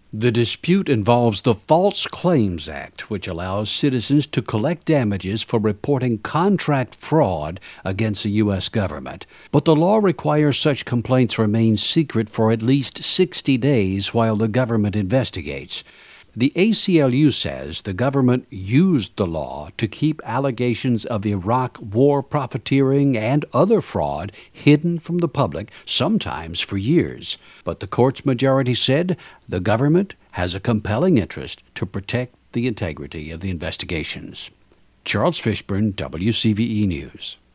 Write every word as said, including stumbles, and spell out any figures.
The dispute involves the False Claims Act, which allows citizens to collect damages for reporting contract fraud against the U S government. But the law requires such complaints remain secret for at least sixty days while the government investigates. The A C L U says the government used the law to keep allegations of Iraq war profiteering and other fraud hidden from the public, sometimes for years. But the court's majority said the government has a compelling interest to protect the integrity of the investigations. Charles Fishburne, W C V E News.